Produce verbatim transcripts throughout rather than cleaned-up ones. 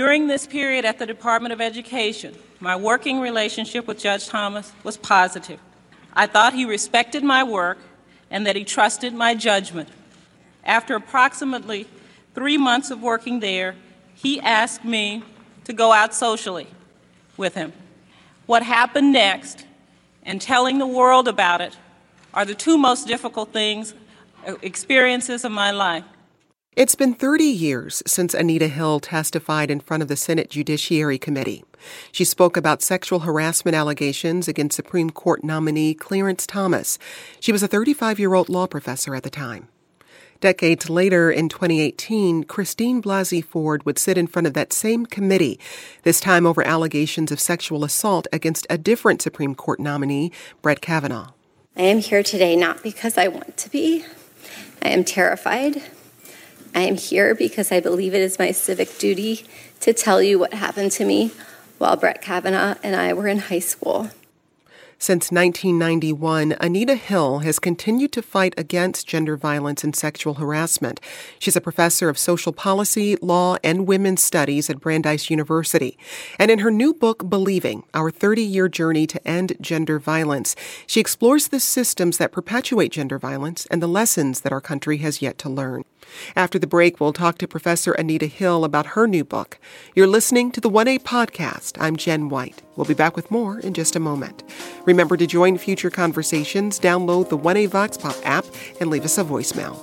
During this period at the Department of Education, my working relationship with Judge Thomas was positive. I thought he respected my work and that he trusted my judgment. After approximately three months of working there, he asked me to go out socially with him. What happened next and telling the world about it are the two most difficult things, experiences of my life. It's been thirty years since Anita Hill testified in front of the Senate Judiciary Committee. She spoke about sexual harassment allegations against Supreme Court nominee Clarence Thomas. She was a thirty-five-year-old law professor at the time. Decades later, in twenty eighteen, Christine Blasey Ford would sit in front of that same committee, this time over allegations of sexual assault against a different Supreme Court nominee, Brett Kavanaugh. I am here today not because I want to be. I am terrified. I am here because I believe it is my civic duty to tell you what happened to me while Brett Kavanaugh and I were in high school. Since nineteen ninety-one, Anita Hill has continued to fight against gender violence and sexual harassment. She's a professor of social policy, law, and women's studies at Brandeis University. And in her new book, Believing, Our thirty-Year Journey to End Gender Violence, she explores the systems that perpetuate gender violence and the lessons that our country has yet to learn. After the break, we'll talk to Professor Anita Hill about her new book. You're listening to the one A Podcast. I'm Jen White. We'll be back with more in just a moment. Remember to join future conversations, download the one A Vox Pop app, and leave us a voicemail.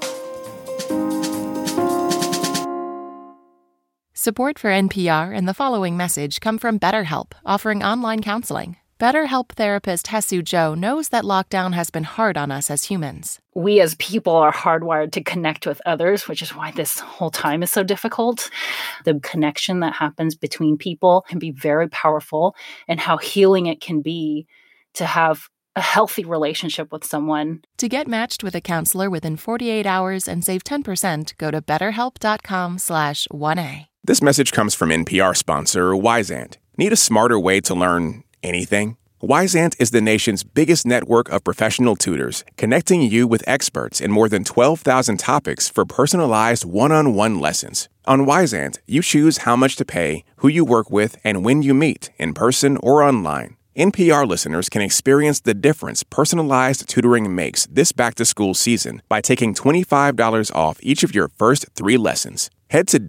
Support for N P R and the following message come from BetterHelp, offering online counseling. BetterHelp therapist Hesu Joe knows that lockdown has been hard on us as humans. We as people are hardwired to connect with others, which is why this whole time is so difficult. The connection that happens between people can be very powerful, and how healing it can be to have a healthy relationship with someone. To get matched with a counselor within forty-eight hours and save ten percent, go to betterhelp.com slash 1A. This message comes from N P R sponsor Wyzant. Need a smarter way to learn anything? Wyzant is the nation's biggest network of professional tutors, connecting you with experts in more than twelve thousand topics for personalized one-on-one lessons. On Wyzant, you choose how much to pay, who you work with, and when you meet, in person or online. N P R listeners can experience the difference personalized tutoring makes this back-to-school season by taking twenty-five dollars off each of your first three lessons. Head to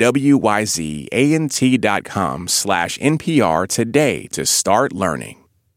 wyzant.com slash NPR today to start learning.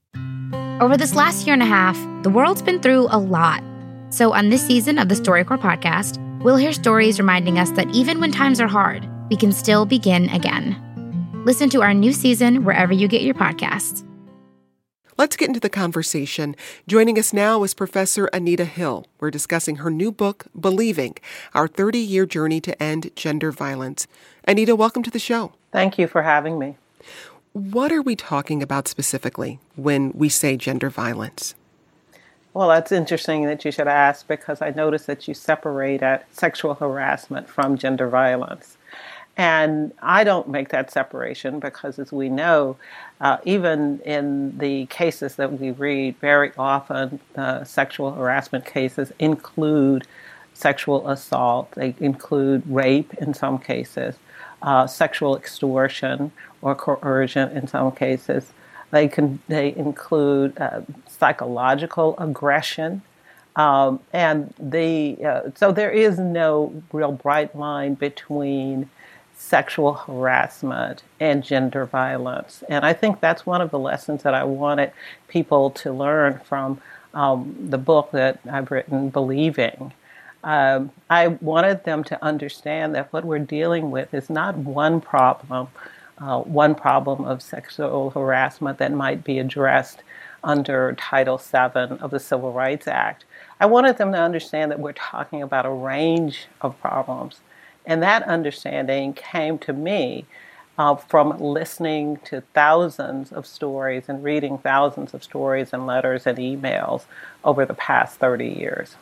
Over this last year and a half, the world's been through a lot. So on this season of the StoryCorps podcast, we'll hear stories reminding us that even when times are hard, we can still begin again. Listen to our new season wherever you get your podcasts. Let's get into the conversation. Joining us now is Professor Anita Hill. We're discussing her new book, Believing, Our thirty-Year Journey to End Gender Violence. Anita, welcome to the show. Thank you for having me. What are we talking about specifically when we say gender violence? Well, that's interesting that you should ask, because I noticed that you separated sexual harassment from gender violence. And I don't make that separation because, as we know, uh, even in the cases that we read, very often uh, sexual harassment cases include sexual assault. They include rape in some cases, uh, sexual extortion or coercion in some cases. They can they include uh, psychological aggression. Um, and the uh, so there is no real bright line between sexual harassment and gender violence. And I think that's one of the lessons that I wanted people to learn from um, the book that I've written, Believing. Um, I wanted them to understand that what we're dealing with is not one problem, uh, one problem of sexual harassment that might be addressed under Title seven of the Civil Rights Act. I wanted them to understand that we're talking about a range of problems. And that understanding came to me uh, from listening to thousands of stories and reading thousands of stories and letters and emails over the past thirty years.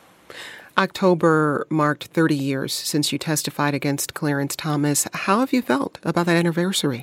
October marked thirty years since you testified against Clarence Thomas. How have you felt about that anniversary?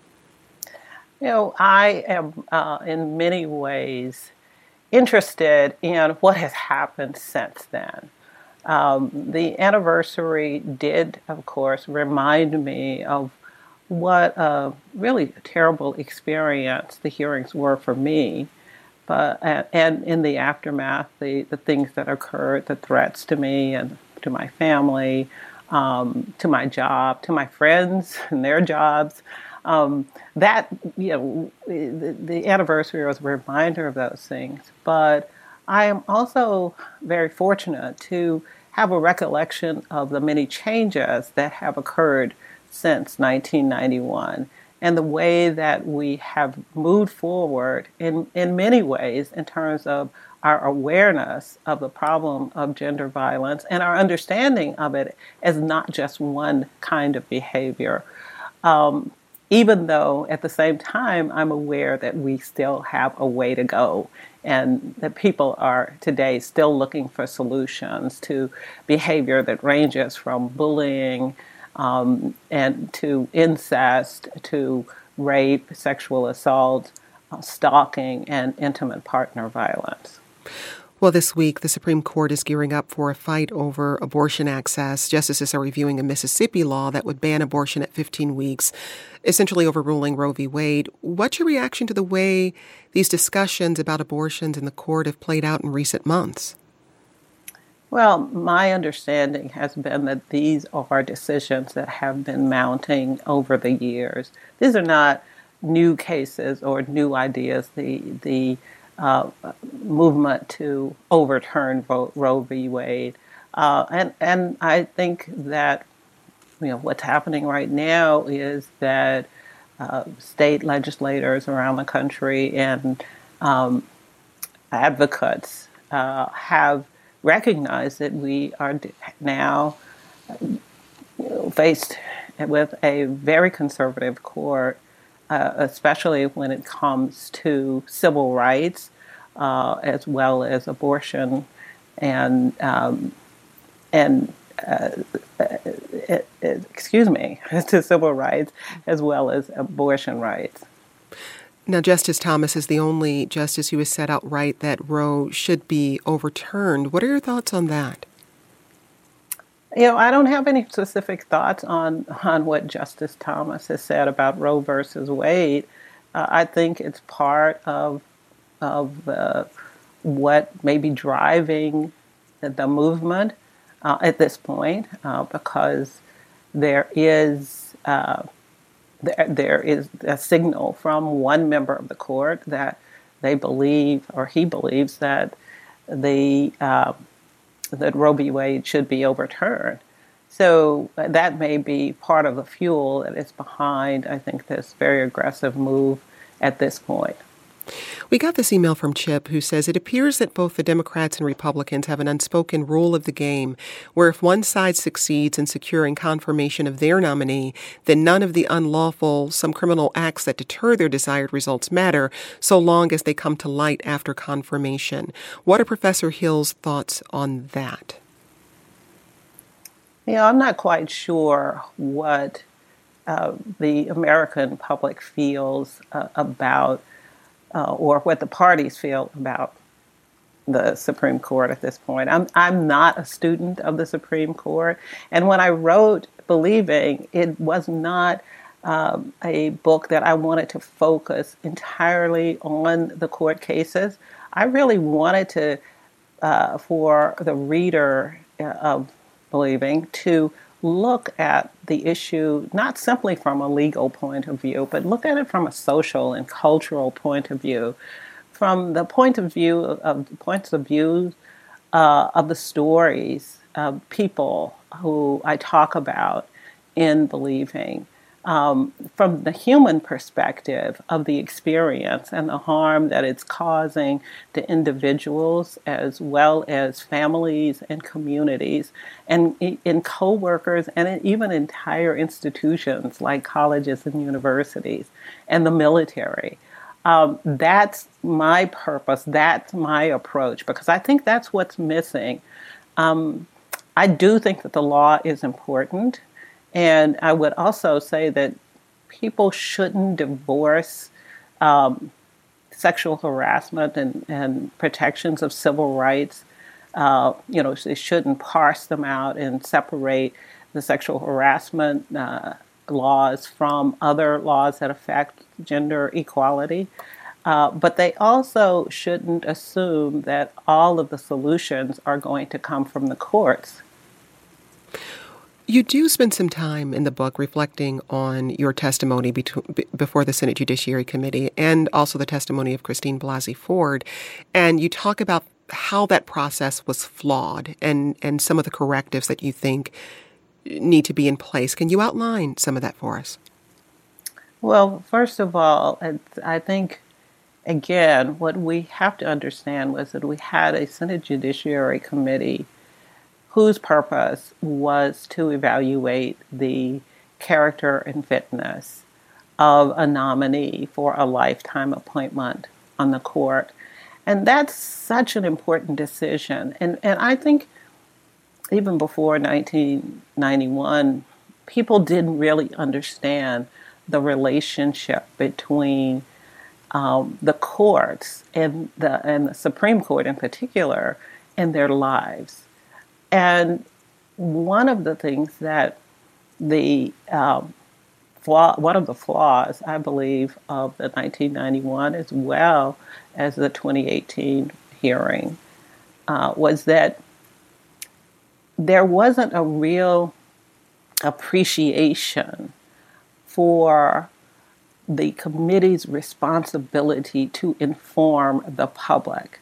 You know, I am uh, in many ways interested in what has happened since then. Um, the anniversary did, of course, remind me of what a really terrible experience the hearings were for me. But and in the aftermath, the, the things that occurred, the threats to me and to my family, um, to my job, to my friends and their jobs, um, that, you know, the, the anniversary was a reminder of those things. But I am also very fortunate to have a recollection of the many changes that have occurred since nineteen ninety-one. And the way that we have moved forward in, in many ways in terms of our awareness of the problem of gender violence and our understanding of it as not just one kind of behavior. Um, even though at the same time, I'm aware that we still have a way to go and that people are today still looking for solutions to behavior that ranges from bullying Um, and to incest, to rape, sexual assault, uh, stalking, and intimate partner violence. Well, this week, the Supreme Court is gearing up for a fight over abortion access. Justices are reviewing a Mississippi law that would ban abortion at fifteen weeks, essentially overruling Roe v. Wade. What's your reaction to the way these discussions about abortions in the court have played out in recent months? Well, my understanding has been that these are decisions that have been mounting over the years. These are not new cases or new ideas. The the uh, movement to overturn Roe, Roe v. Wade, uh, and and I think that you know what's happening right now is that uh, state legislators around the country and um, advocates uh, have recognize that we are now you know, faced with a very conservative court, uh, especially when it comes to civil rights, uh, as well as abortion and um, and uh, uh, excuse me, to civil rights as well as abortion rights. Now, Justice Thomas is the only justice who has said outright that Roe should be overturned. What are your thoughts on that? You know, I don't have any specific thoughts on, on what Justice Thomas has said about Roe versus Wade. Uh, I think it's part of of uh, what may be driving the movement uh, at this point, uh, because there is. Uh, There, there is a signal from one member of the court that they believe, or he believes, that the uh, that Roe v. Wade should be overturned. So that may be part of the fuel that is behind, I think, this very aggressive move at this point. We got this email from Chip who says it appears that both the Democrats and Republicans have an unspoken rule of the game where if one side succeeds in securing confirmation of their nominee, then none of the unlawful, some criminal acts that deter their desired results matter so long as they come to light after confirmation. What are Professor Hill's thoughts on that? You know, I'm not quite sure what uh, the American public feels uh, about Uh, or what the parties feel about the Supreme Court at this point. I'm I'm not a student of the Supreme Court, and when I wrote Believing, it was not um, a book that I wanted to focus entirely on the court cases. I really wanted to, uh, for the reader of Believing, to look at the issue not simply from a legal point of view, but look at it from a social and cultural point of view, from the point of view of points of view uh, of the stories of people who I talk about in Believing, um, from the human perspective of the experience and the harm that it's causing to individuals as well as families and communities and in co-workers and in even entire institutions like colleges and universities and the military. Um, that's my purpose. That's my approach, because I think that's what's missing. Um, I do think that the law is important. And I would also say that people shouldn't divorce um, sexual harassment and, and protections of civil rights. Uh, you know, they shouldn't parse them out and separate the sexual harassment uh, laws from other laws that affect gender equality. Uh, but they also shouldn't assume that all of the solutions are going to come from the courts. You do spend some time in the book reflecting on your testimony between, before the Senate Judiciary Committee and also the testimony of Christine Blasey Ford. And you talk about how that process was flawed and, and some of the correctives that you think need to be in place. Can you outline some of that for us? Well, first of all, I think, again, what we have to understand was that we had a Senate Judiciary Committee whose purpose was to evaluate the character and fitness of a nominee for a lifetime appointment on the court. And that's such an important decision. And, and I think even before nineteen ninety-one, people didn't really understand the relationship between um, the courts and the, and the Supreme Court in particular in their lives. And one of the things that the um, flaw, one of the flaws, I believe, of the nineteen ninety-one as well as the twenty eighteen hearing uh, was that there wasn't a real appreciation for the committee's responsibility to inform the public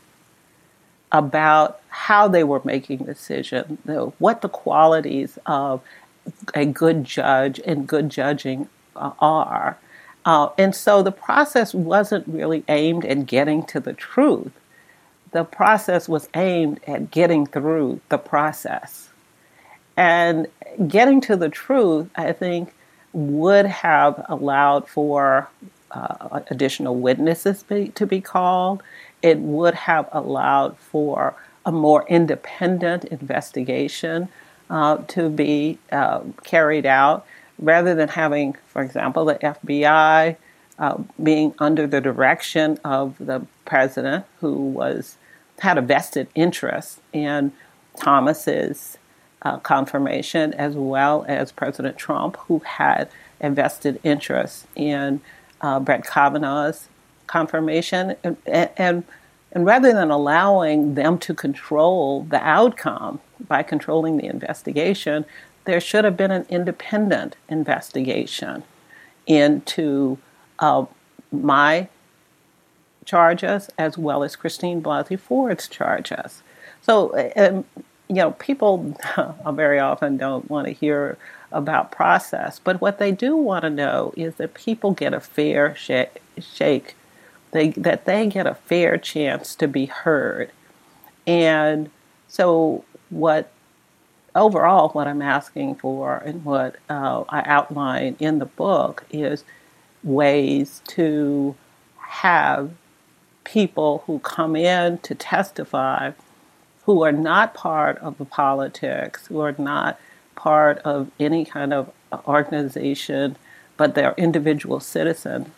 about how they were making decisions, what the qualities of a good judge and good judging uh, are. Uh, and so the process wasn't really aimed at getting to the truth. The process was aimed at getting through the process. And getting to the truth, I think, would have allowed for uh, additional witnesses be, to be called. It would have allowed for a more independent investigation uh, to be uh, carried out, rather than having, for example, the F B I uh, being under the direction of the president, who was had a vested interest in Thomas's uh, confirmation, as well as President Trump, who had a vested interest in uh, Brett Kavanaugh's confirmation, and, and and rather than allowing them to control the outcome by controlling the investigation, there should have been an independent investigation into uh, my charges as well as Christine Blasey Ford's charges. So, um, you know, people very often don't want to hear about process, but what they do want to know is that people get a fair sh- shake, they, that they get a fair chance to be heard. And so what overall, what I'm asking for and what uh, I outline in the book is ways to have people who come in to testify who are not part of the politics, who are not part of any kind of organization, but they're individual citizens.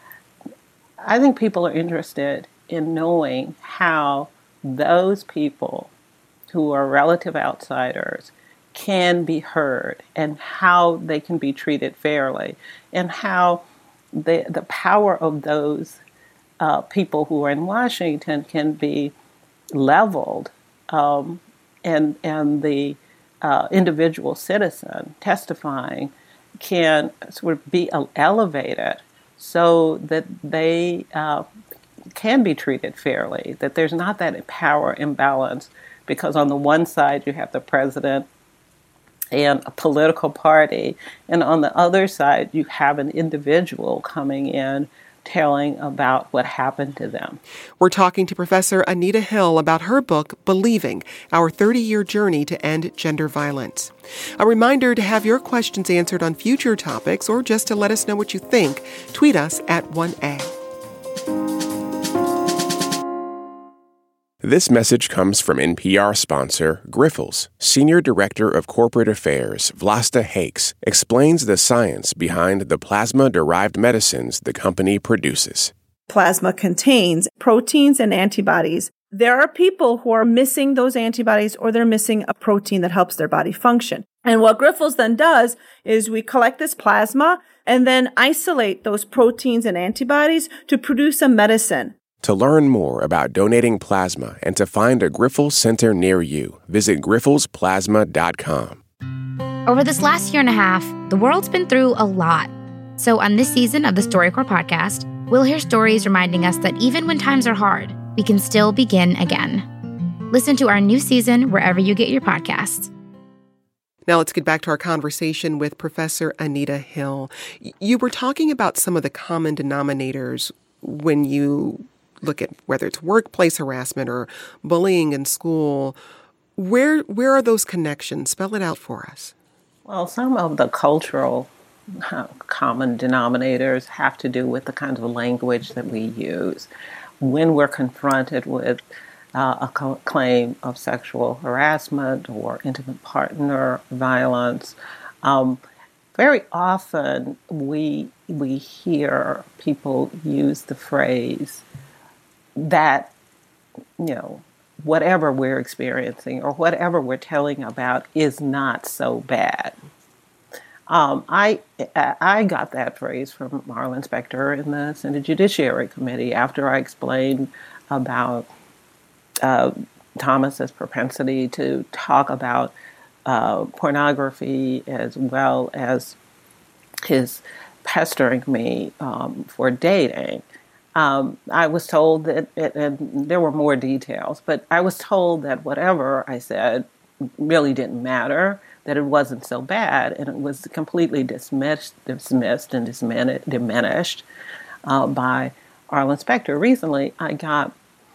I think people are interested in knowing how those people who are relative outsiders can be heard and how they can be treated fairly, and how the the power of those uh, people who are in Washington can be leveled, um, and and the uh, individual citizen testifying can sort of be elevated so that they uh, can be treated fairly, that there's not that power imbalance, because on the one side you have the president and a political party, and on the other side you have an individual coming in telling about what happened to them. We're talking to Professor Anita Hill about her book, Believing, Our thirty-Year Journey to End Gender Violence. A reminder to have your questions answered on future topics, or just to let us know what you think, tweet us at one A. This message comes from N P R sponsor Grifols. Senior Director of Corporate Affairs Vlasta Hakes explains the science behind the plasma-derived medicines the company produces. Plasma contains proteins and antibodies. There are people who are missing those antibodies, or they're missing a protein that helps their body function. And what Grifols then does is we collect this plasma and then isolate those proteins and antibodies to produce a medicine. To learn more about donating plasma and to find a Grifols center near you, visit grifols plasma dot com. Over this last year and a half, the world's been through a lot. So on this season of the StoryCorps podcast, we'll hear stories reminding us that even when times are hard, we can still begin again. Listen to our new season wherever you get your podcasts. Now let's get back to our conversation with Professor Anita Hill. You were talking about some of the common denominators when you look at whether it's workplace harassment or bullying in school. Where where are those connections? Spell it out for us. Well, some of the cultural uh, common denominators have to do with the kind of language that we use. When we're confronted with Uh, a co- claim of sexual harassment or intimate partner violence. Um, very often we we hear people use the phrase that, you know, whatever we're experiencing or whatever we're telling about is not so bad. Um, I I got that phrase from Marlon Spector in the Senate Judiciary Committee after I explained about Uh, Thomas's propensity to talk about uh, pornography as well as his pestering me um, for dating. Um, I was told that, it, and there were more details, but I was told that whatever I said really didn't matter, that it wasn't so bad, and it was completely dismissed, dismissed and dismin- diminished uh, by Arlen Spector. Recently, I got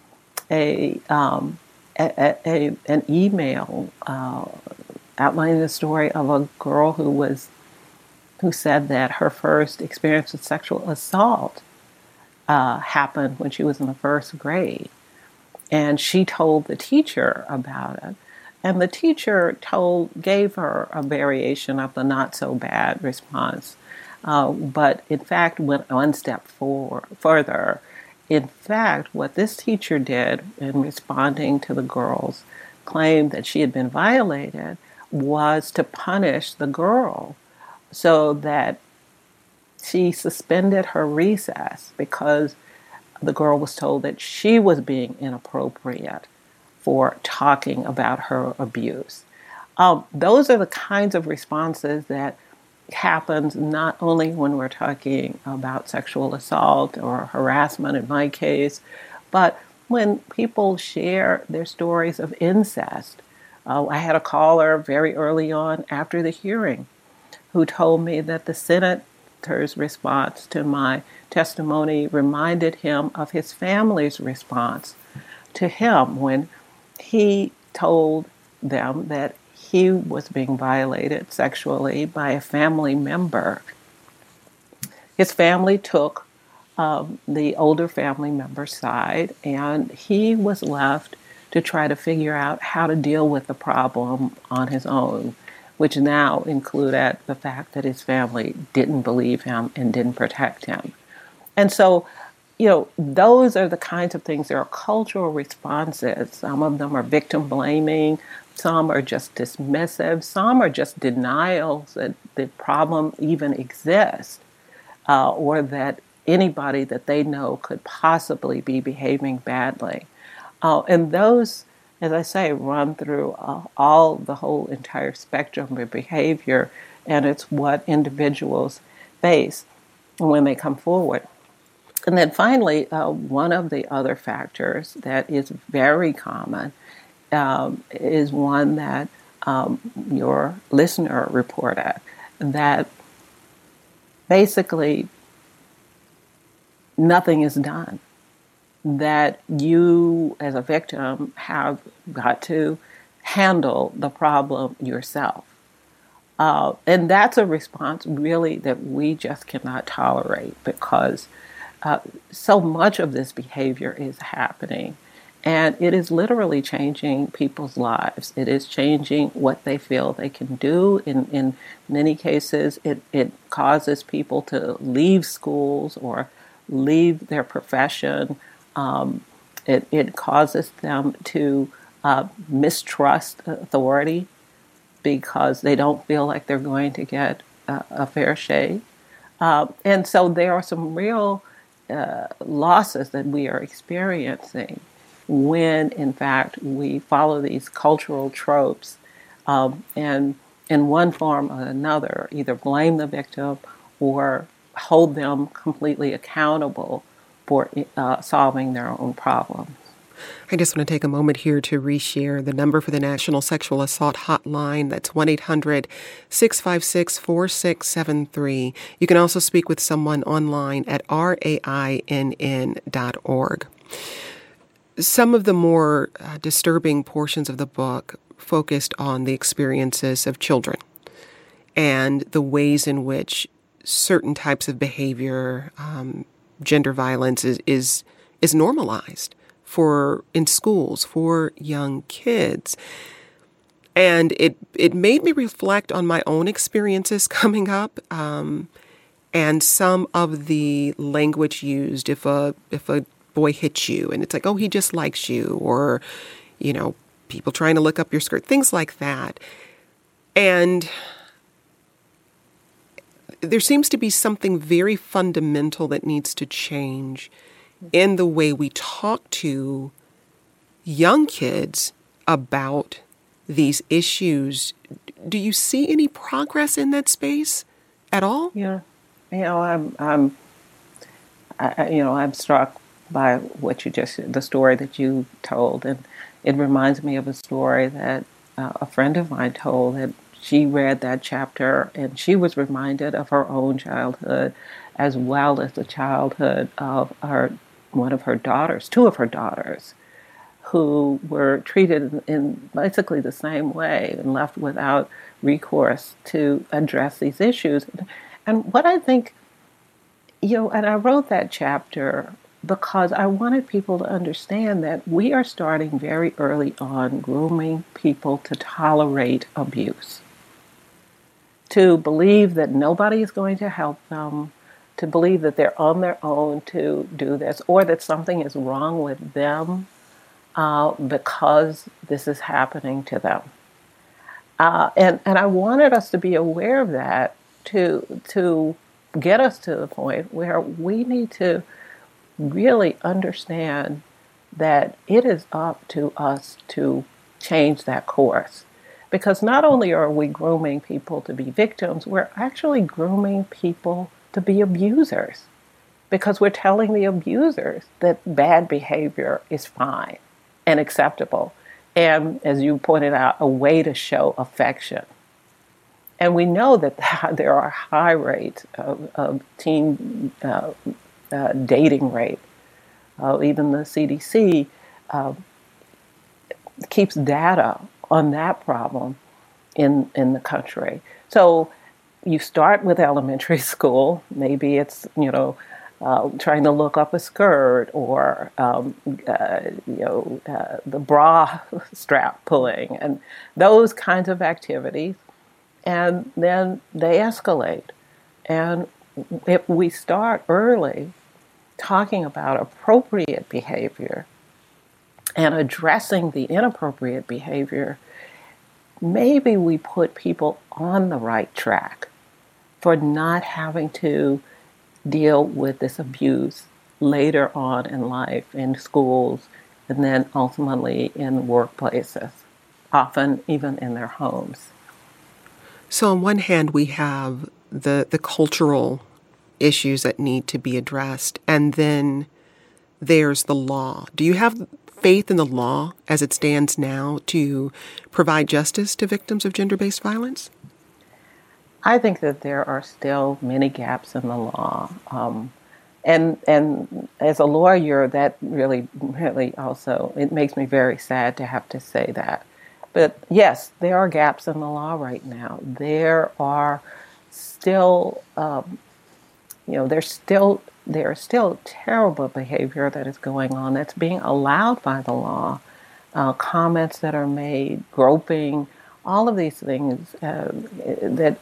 A, um, a, a an email uh, outlining the story of a girl who was who said that her first experience with sexual assault uh, happened when she was in the first grade, and she told the teacher about it, and the teacher told gave her a variation of the not so bad response, uh, but in fact went one step for, further. In fact, what this teacher did in responding to the girl's claim that she had been violated was to punish the girl so that she suspended her recess because the girl was told that she was being inappropriate for talking about her abuse. Um, those are the kinds of responses that happens not only when we're talking about sexual assault or harassment in my case, but when people share their stories of incest. Uh, I had a caller very early on after the hearing who told me that the senator's response to my testimony reminded him of his family's response to him when he told them that he was being violated sexually by a family member. His family took um, the older family member's side, and he was left to try to figure out how to deal with the problem on his own, which now included the fact that his family didn't believe him and didn't protect him. And so, you know, those are the kinds of things. There are cultural responses. Some of them are victim blaming. Some are just dismissive. Some are just denials that the problem even exists, uh, or that anybody that they know could possibly be behaving badly. Uh, and those, as I say, run through uh, all the whole entire spectrum of behavior, and it's what individuals face when they come forward. And then finally, uh, one of the other factors that is very common Um, is one that um, your listener reported, that basically nothing is done, that you as a victim have got to handle the problem yourself. Uh, and that's a response really that we just cannot tolerate because uh, so much of this behavior is happening. And it is literally changing people's lives. It is changing what they feel they can do. In, in many cases, it, it causes people to leave schools or leave their profession. Um, it, it causes them to uh, mistrust authority. because they don't feel like they're going to get uh, a fair shake. Uh, and so there are some real uh, losses that we are experiencing when, in fact, we follow these cultural tropes um, and in one form or another either blame the victim or hold them completely accountable for uh, solving their own problems. I just want to take a moment here to reshare the number for the National Sexual Assault Hotline. That's one eight hundred six five six four six seven three. You can also speak with someone online at R A I N N dot org. Some of the more uh, disturbing portions of the book focused on the experiences of children and the ways in which certain types of behavior, um, gender violence is, is is normalized for in schools for young kids. And it it made me reflect on my own experiences coming up um, and some of the language used if a if a boy hits you and it's like, oh, he just likes you, or, you know, people trying to look up your skirt, things like that. And there seems to be something very fundamental that needs to change in the way we talk to young kids about these issues. Do you see any progress in that space at all? Yeah, you know, I'm, I'm, I, you know, I'm struck by what you just, the story that you told, and it reminds me of a story that uh, a friend of mine told. That she read that chapter and she was reminded of her own childhood, as well as the childhood of her one of her daughters, two of her daughters, who were treated in, in basically the same way and left without recourse to address these issues. And what I think, you know, and I wrote that chapter because I wanted people to understand that we are starting very early on grooming people to tolerate abuse, to believe that nobody is going to help them, to believe that they're on their own to do this, or that something is wrong with them uh, because this is happening to them. Uh, and, and I wanted us to be aware of that to, to get us to the point where we need to really understand that it is up to us to change that course. Because not only are we grooming people to be victims, we're actually grooming people to be abusers. Because we're telling the abusers that bad behavior is fine and acceptable. And as you pointed out, a way to show affection. And we know that there are high rates of, of teen uh, uh, dating rape. Uh, even the C D C uh, keeps data on that problem in in the country. So you start with elementary school. Maybe it's, you know, uh, trying to look up a skirt or, um, uh, you know, uh, the bra strap pulling and those kinds of activities. And then they escalate. And if we start early talking about appropriate behavior and addressing the inappropriate behavior, maybe we put people on the right track for not having to deal with this abuse later on in life, in schools, and then ultimately in workplaces, often even in their homes. So on one hand, we have the, the cultural issues that need to be addressed, and then there's the law. Do you have faith in the law as it stands now to provide justice to victims of gender-based violence? I think that there are still many gaps in the law. Um, and and as a lawyer, that really, really also, it makes me very sad to have to say that. But yes, there are gaps in the law right now. There are still, um, you know, there's still, there is still terrible behavior that is going on that's being allowed by the law. Uh, comments that are made, groping, all of these things uh, that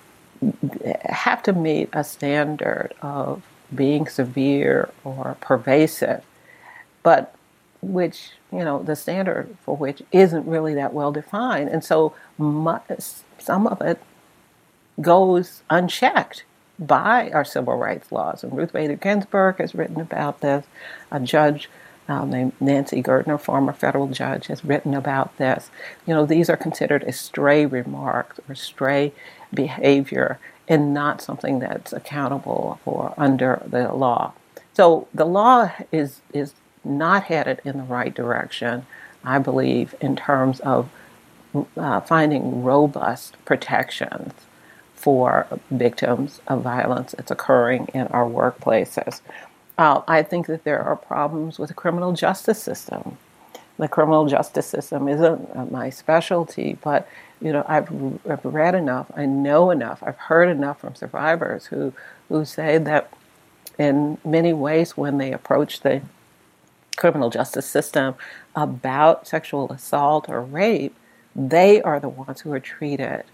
have to meet a standard of being severe or pervasive. But which, you know, the standard for which isn't really that well defined. And so mu- some of it goes unchecked by our civil rights laws. And Ruth Bader Ginsburg has written about this. A judge um, named Nancy Gertner, former federal judge, has written about this. You know, these are considered as stray remarks or stray behavior and not something that's accountable for under the law. So the law is is not headed in the right direction, I believe, in terms of uh, finding robust protections for victims of violence that's occurring in our workplaces. Uh, I think that there are problems with the criminal justice system. The criminal justice system isn't my specialty, but you know, I've, I've read enough, I know enough, I've heard enough from survivors who who say that in many ways when they approach the criminal justice system about sexual assault or rape, they are the ones who are treated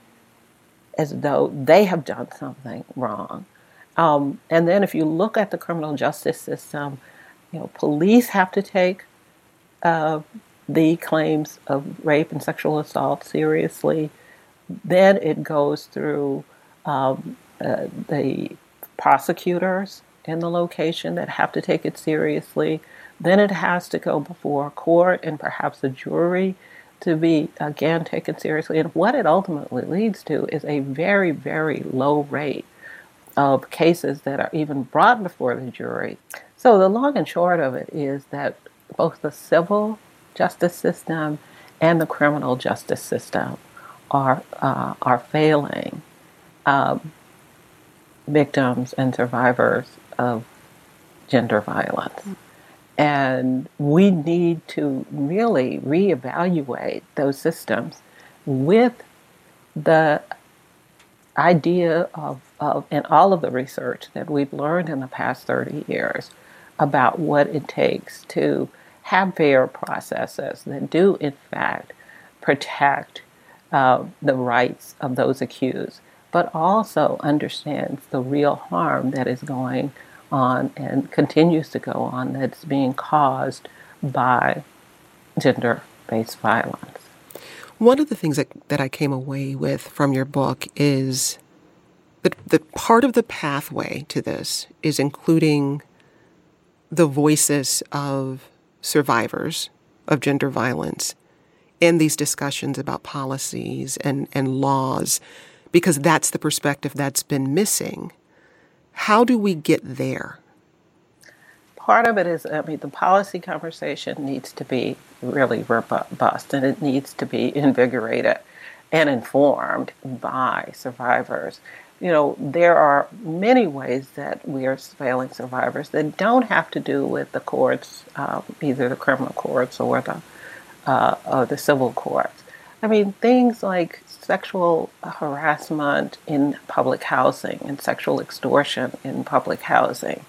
as though they have done something wrong. Um, and then if you look at the criminal justice system, you know, police have to take uh, the claims of rape and sexual assault seriously. Then it goes through um, uh, the prosecutors in the location that have to take it seriously. Then it has to go before a court and perhaps a jury to be, again, taken seriously. And what it ultimately leads to is a very, very low rate of cases that are even brought before the jury. So the long and short of it is that both the civil justice system and the criminal justice system are uh, are failing um, victims and survivors of gender violence. And we need to really reevaluate those systems with the idea of, of, and all of the research that we've learned in the past thirty years about what it takes to have fair processes that do, in fact, protect uh, the rights of those accused, but also understands the real harm that is going on and continues to go on that's being caused by gender-based violence. One of the things that, that I came away with from your book is that the part of the pathway to this is including the voices of survivors of gender violence in these discussions about policies and, and laws, because that's the perspective that's been missing. How do we get there? Part of it is, I mean, the policy conversation needs to be really robust, and it needs to be invigorated and informed by survivors. You know, there are many ways that we are failing survivors that don't have to do with the courts, uh, either the criminal courts or the uh, or the civil courts. I mean, things like sexual harassment in public housing and sexual extortion in public housing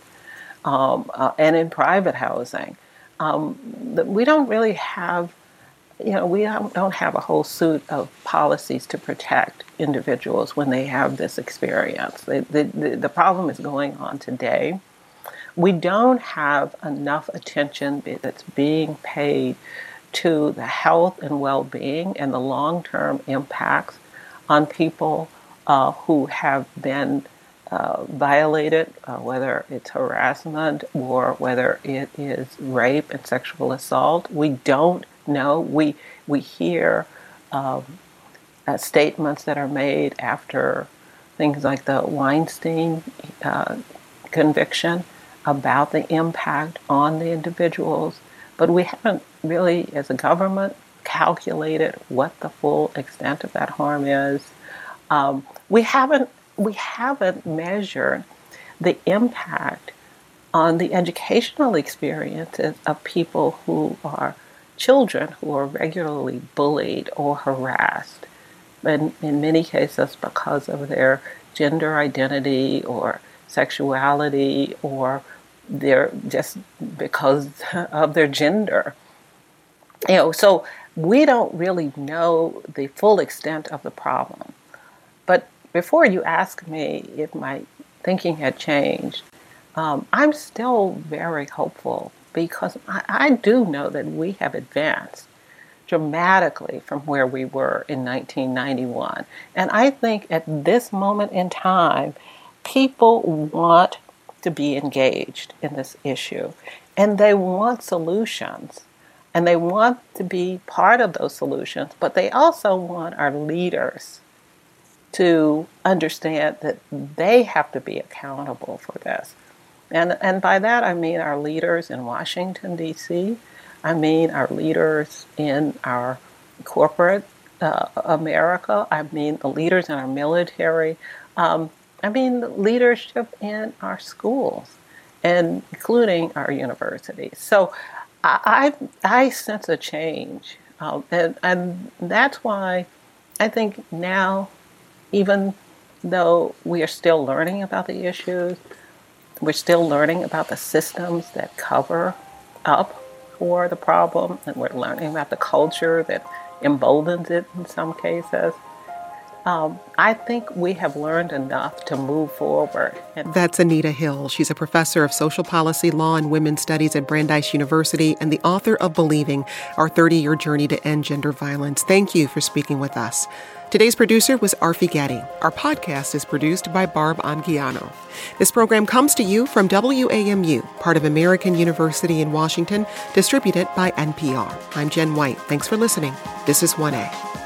um, uh, and in private housing. Um, we don't really have, you know, we don't have a whole suite of policies to protect individuals when they have this experience. The, the, the problem is going on today. We don't have enough attention that's being paid to the health and well-being and the long-term impacts on people uh, who have been uh, violated, uh, whether it's harassment or whether it is rape and sexual assault. We don't know. We we hear um, uh, statements that are made after things like the Weinstein uh, conviction about the impact on the individuals, but we haven't really, as a government, calculated what the full extent of that harm is. Um, we haven't we haven't measured the impact on the educational experiences of people who are children who are regularly bullied or harassed, and in many cases because of their gender identity or sexuality or their just because of their gender. You know, so we don't really know the full extent of the problem. But before you ask me if my thinking had changed, um, I'm still very hopeful because I, I do know that we have advanced dramatically from where we were in nineteen ninety-one. And I think at this moment in time, people want to be engaged in this issue, and they want solutions, and they want to be part of those solutions, but they also want our leaders to understand that they have to be accountable for this. And, and by that, I mean our leaders in Washington, D C, I mean our leaders in our corporate uh, America. I mean the leaders in our military. Um, I mean the leadership in our schools, and including our universities. So I, I, I sense a change. Um, and, and that's why I think now, even though we are still learning about the issues, we're still learning about the systems that cover up for the problem, and we're learning about the culture that emboldens it in some cases. Um, I think we have learned enough to move forward. And That's Anita Hill. She's a professor of social policy, law, and women's studies at Brandeis University and the author of Believing, Our thirty-Year Journey to End Gender Violence. Thank you for speaking with us. Today's producer was Arfi Getty. Our podcast is produced by Barb Anguiano. This program comes to you from W A M U, part of American University in Washington, distributed by N P R. I'm Jen White. Thanks for listening. This is one A.